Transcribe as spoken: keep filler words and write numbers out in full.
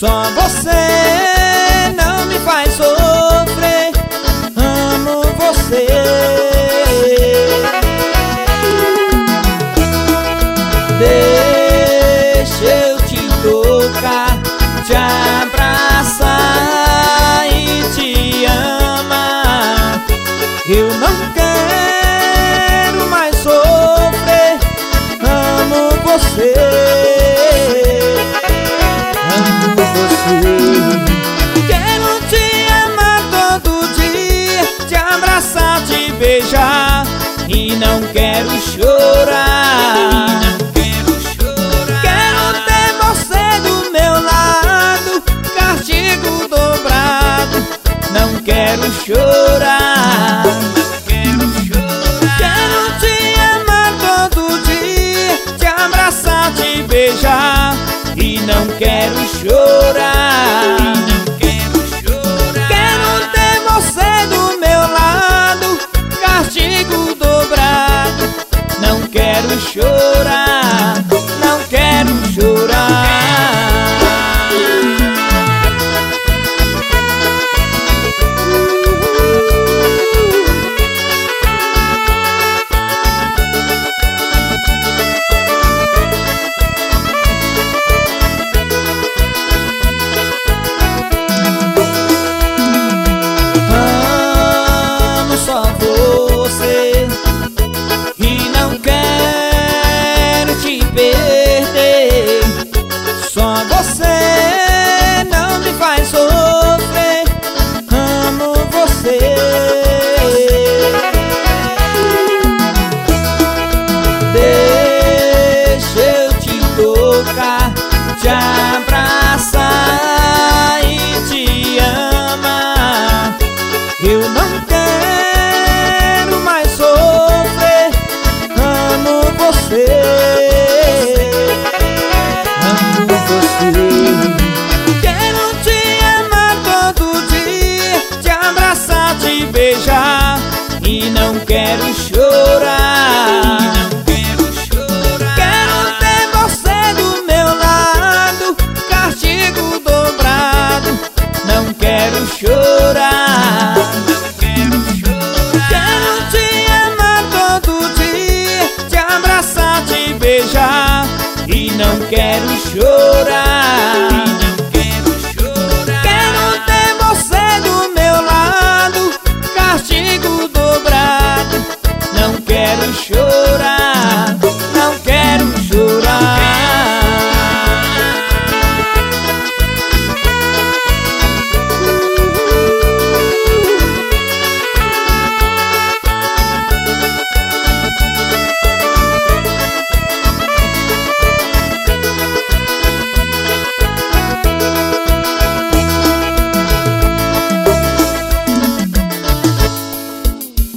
Só você não me faz sofrer. Amo você. Deixa eu te tocar, te abraçar e te amar. Eu não quero mais sofrer. Amo você. Amo você. Quero te amar todo dia, te abraçar, te beijar e não quero chorar. Quero chorar. Quero ter você do meu lado, castigo dobrado. Não quero chorar. Quero chorar. Quero te amar todo dia, te abraçar, te beijar e não quero chorar. Não quero chorar. Quero ter você do meu lado, castigo dobrado. Não quero chorar. Não quero chorar. Só você não me faz sofrer. Amo você. Deixa eu te tocar, te abraçar e te amar. Eu não quero mais sofrer. Amo você. Quero te amar todo dia, te abraçar, te beijar e não quero chorar. Não quero chorar. Quero ter você do meu lado, castigo dobrado. Não quero chorar. Não quero chorar. Quero te amar todo dia, te abraçar, te beijar e não quero chorar.